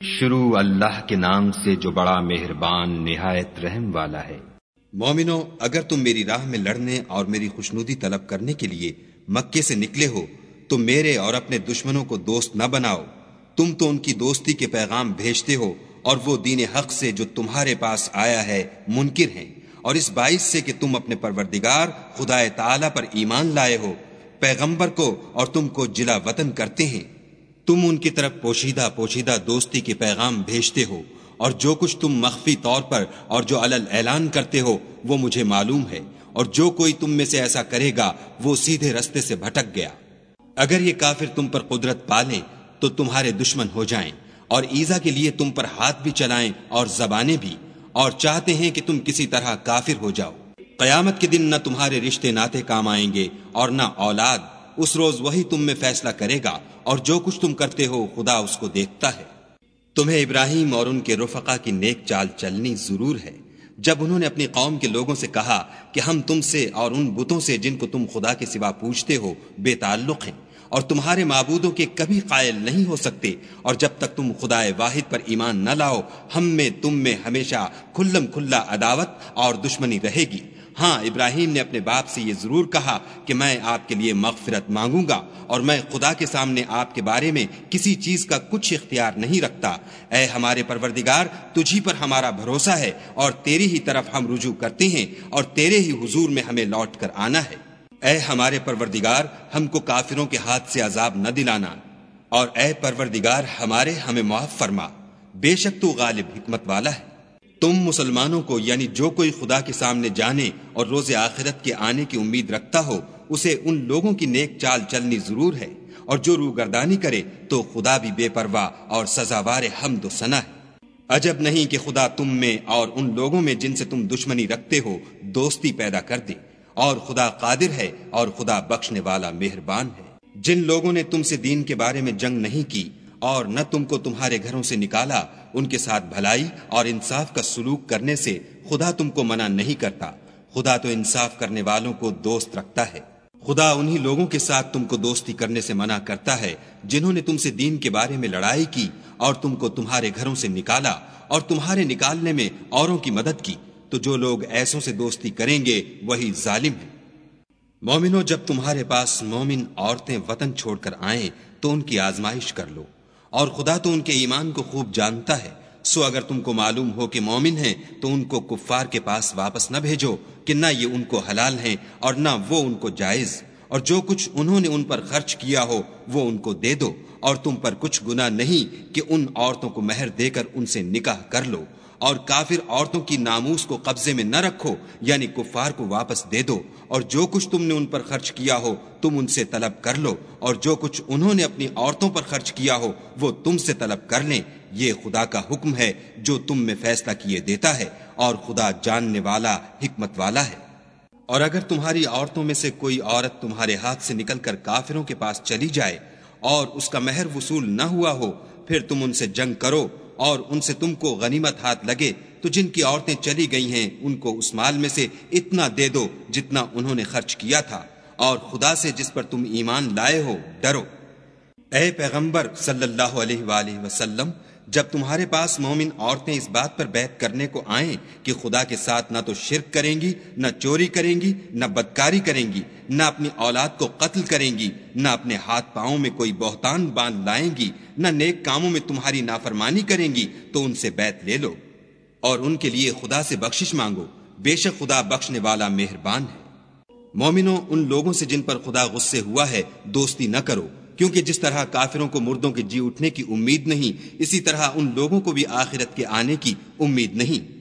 شروع اللہ کے نام سے جو بڑا مہربان نہایت رحم والا ہے۔ مومنو، اگر تم میری راہ میں لڑنے اور میری خوشنودی طلب کرنے کے لیے مکے سے نکلے ہو تو میرے اور اپنے دشمنوں کو دوست نہ بناؤ۔ تم تو ان کی دوستی کے پیغام بھیجتے ہو اور وہ دین حق سے جو تمہارے پاس آیا ہے منکر ہیں، اور اس باعث سے کہ تم اپنے پروردگار خدا تعالی پر ایمان لائے ہو، پیغمبر کو اور تم کو جلا وطن کرتے ہیں۔ تم ان کی طرف پوشیدہ دوستی کے پیغام بھیجتے ہو، اور جو کچھ تم مخفی طور پر اور جو علل اعلان کرتے ہو وہ مجھے معلوم ہے، اور جو کوئی تم میں سے ایسا کرے گا وہ سیدھے رستے سے بھٹک گیا۔ اگر یہ کافر تم پر قدرت پالیں تو تمہارے دشمن ہو جائیں، اور ایذا کے لیے تم پر ہاتھ بھی چلائیں اور زبانیں بھی، اور چاہتے ہیں کہ تم کسی طرح کافر ہو جاؤ۔ قیامت کے دن نہ تمہارے رشتے ناتے کام آئیں گے اور نہ اولاد۔ اس روز وہی تم میں فیصلہ کرے گا، اور جو کچھ تم کرتے ہو خدا اس کو دیکھتا ہے۔ تمہیں ابراہیم اور ان کے رفقا کی نیک چال چلنی ضرور ہے، جب انہوں نے اپنی قوم کے لوگوں سے کہا کہ ہم تم سے اور ان بتوں سے جن کو تم خدا کے سوا پوجتے ہو بے تعلق ہیں، اور تمہارے معبودوں کے کبھی قائل نہیں ہو سکتے، اور جب تک تم خدا واحد پر ایمان نہ لاؤ ہم میں تم میں ہمیشہ کھلم کھلا عداوت اور دشمنی رہے گی۔ ہاں، ابراہیم نے اپنے باپ سے یہ ضرور کہا کہ میں آپ کے لیے مغفرت مانگوں گا، اور میں خدا کے سامنے آپ کے بارے میں کسی چیز کا کچھ اختیار نہیں رکھتا۔ اے ہمارے پروردگار، تجھی پر ہمارا بھروسہ ہے، اور تیری ہی طرف ہم رجوع کرتے ہیں، اور تیرے ہی حضور میں ہمیں لوٹ کر آنا ہے۔ اے ہمارے پروردگار، ہم کو کافروں کے ہاتھ سے عذاب نہ دلانا، اور اے پروردگار ہمارے ہمیں معاف فرما، بے شک تو غالب حکمت والا ہے۔ تم مسلمانوں کو، یعنی جو کوئی خدا کے سامنے جانے اور روز آخرت کے آنے کی امید رکھتا ہو، اسے ان لوگوں کی نیک چال چلنی ضرور ہے، اور جو روگردانی کرے تو خدا بھی بے پرواہ اور سزاوار حمد و ثنا ہے۔ عجب نہیں کہ خدا تم میں اور ان لوگوں میں جن سے تم دشمنی رکھتے ہو دوستی پیدا کر دے، اور خدا قادر ہے اور خدا بخشنے والا مہربان ہے۔ جن لوگوں نے تم سے دین کے بارے میں جنگ نہیں کی اور نہ تم کو تمہارے گھروں سے نکالا، ان کے ساتھ بھلائی اور انصاف کا سلوک کرنے سے خدا تم کو منع نہیں کرتا۔ خدا تو انصاف کرنے والوں کو دوست رکھتا ہے۔ خدا انہی لوگوں کے ساتھ تم کو دوستی کرنے سے منع کرتا ہے جنہوں نے تم سے دین کے بارے میں لڑائی کی اور تم کو تمہارے گھروں سے نکالا، اور تمہارے نکالنے میں اوروں کی مدد کی، تو جو لوگ ایسوں سے دوستی کریں گے وہی ظالم ہیں۔ مومنو، جب تمہارے پاس مومن عورتیں وطن چھوڑ کر آئیں تو ان کی آزمائش کر لو، اور خدا تو ان کے ایمان کو خوب جانتا ہے۔ سو اگر تم کو معلوم ہو کہ مومن ہیں تو ان کو کفار کے پاس واپس نہ بھیجو کہ نہ یہ ان کو حلال ہیں اور نہ وہ ان کو جائز، اور جو کچھ انہوں نے ان پر خرچ کیا ہو وہ ان کو دے دو، اور تم پر کچھ گناہ نہیں کہ ان عورتوں کو مہر دے کر ان سے نکاح کر لو، اور کافر عورتوں کی ناموس کو قبضے میں نہ رکھو، یعنی کفار کو واپس دے دو، اور جو کچھ تم نے ان پر خرچ کیا ہو تم ان سے طلب کر لو، اور جو کچھ انہوں نے اپنی عورتوں پر خرچ کیا ہو وہ تم سے طلب کر لیں۔ یہ خدا کا حکم ہے جو تم میں فیصلہ کیے دیتا ہے، اور خدا جاننے والا حکمت والا ہے۔ اور اگر تمہاری عورتوں میں سے کوئی عورت تمہارے ہاتھ سے نکل کر کافروں کے پاس چلی جائے اور اس کا مہر وصول نہ ہوا ہو، پھر تم ان سے جنگ کرو اور ان سے تم کو غنیمت ہاتھ لگے، تو جن کی عورتیں چلی گئی ہیں ان کو اس مال میں سے اتنا دے دو جتنا انہوں نے خرچ کیا تھا، اور خدا سے جس پر تم ایمان لائے ہو ڈرو۔ اے پیغمبر صلی اللہ علیہ وآلہ وسلم، جب تمہارے پاس مومن عورتیں اس بات پر بیعت کرنے کو آئیں کہ خدا کے ساتھ نہ تو شرک کریں گی، نہ چوری کریں گی، نہ بدکاری کریں گی، نہ اپنی اولاد کو قتل کریں گی، نہ اپنے ہاتھ پاؤں میں کوئی بہتان باندھ لائیں گی، نہ نیک کاموں میں تمہاری نافرمانی کریں گی، تو ان سے بیعت لے لو اور ان کے لیے خدا سے بخشش مانگو، بے شک خدا بخشنے والا مہربان ہے۔ مومنوں، ان لوگوں سے جن پر خدا غصے ہوا ہے دوستی نہ کرو، کیونکہ جس طرح کافروں کو مردوں کے جی اٹھنے کی امید نہیں، اسی طرح ان لوگوں کو بھی آخرت کے آنے کی امید نہیں۔